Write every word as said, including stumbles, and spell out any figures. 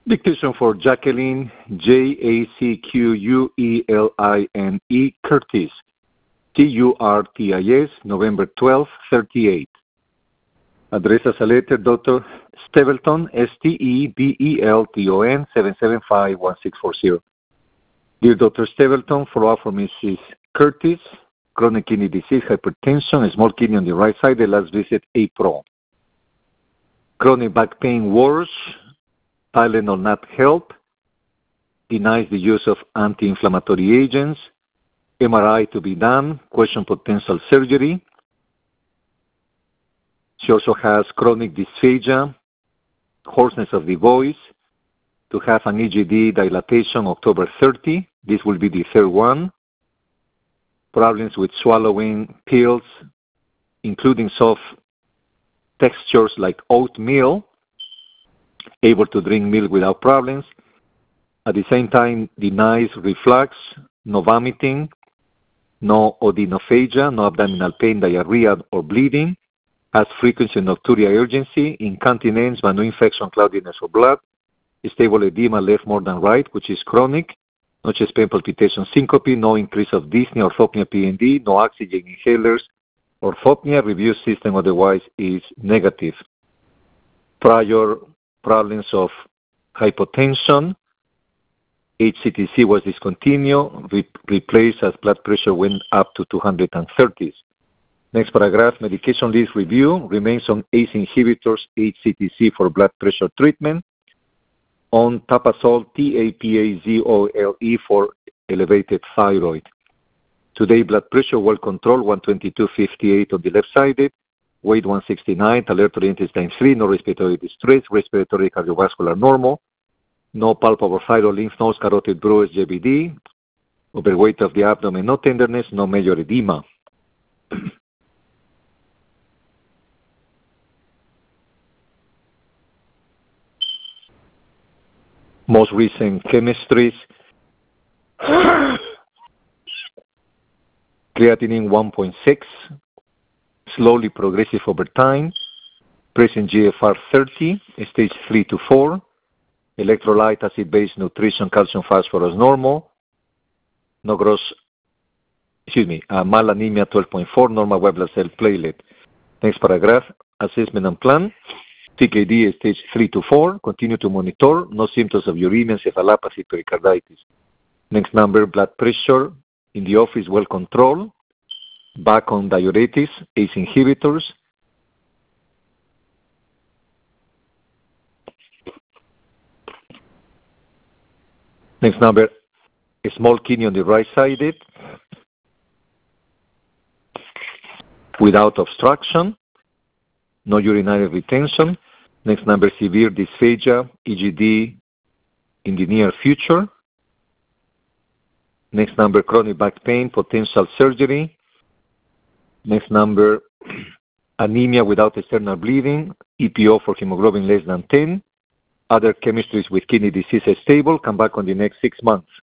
Dictation for Jacqueline, J A C Q U E L I N E, Curtis, T U R T I S, November twelfth, thirty-eight. Address as a letter, Doctor Stebelton, S T E B E L T O N, seven seven five one six four zero. Dear Doctor Stebelton, follow-up for Missus Curtis, chronic kidney disease, hypertension, a small kidney on the right side, the last visit April. Chronic back pain worse, Tylenol not help, denies the use of anti-inflammatory agents, M R I to be done, question potential surgery. She also has chronic dysphagia, hoarseness of the voice, to have an E G D dilatation October thirtieth. This will be the third one. Problems with swallowing pills, including soft textures like oatmeal, able to drink milk without problems. At the same time, denies reflux, no vomiting, no odinophagia, no abdominal pain, diarrhea, or bleeding, has frequency of nocturia urgency, incontinence, but no infection, cloudiness, or blood, stable edema left more than right, which is chronic, no chest pain, palpitation, syncope, no increase of dyspnea, orthopnea, P N D, no oxygen inhalers, orthopnea, review system otherwise is negative. Prior problems of hypotension, H C T C was discontinued, re- replaced as blood pressure went up to two hundred thirty. Next paragraph, medication list review, remains on A C E inhibitors, H C T C for blood pressure treatment, on Tapazole, T A P A Z O L E for elevated thyroid. Today, blood pressure well controlled, one twenty-two fifty-eight on the left sided, weight one sixty-nine, alert oriented times three, no respiratory distress, respiratory cardiovascular normal, no palpable thyroid lymph nodes, carotid bruise, J B D, overweight of the abdomen, no tenderness, no major edema. Most recent chemistries, creatinine one point six, slowly progressive over time, present G F R thirty, stage three to four, electrolyte, acid-based nutrition, calcium, phosphorus normal, no gross, excuse me, uh, malanemia twelve point four, normal white blood cell platelet. Next paragraph, assessment and plan. T K D stage three to four, continue to monitor, no symptoms of uremia, encephalopathy, pericarditis. Next number, blood pressure in the office well controlled, back on diuretics, A C E inhibitors. Next number, a small kidney on the right sided, without obstruction, no urinary retention. Next number, severe dysphagia, E G D in the near future. Next number, chronic back pain, potential surgery. Next number, anemia without external bleeding, E P O for hemoglobin less than ten. Other chemistries with kidney disease is stable. Come back on the next six months.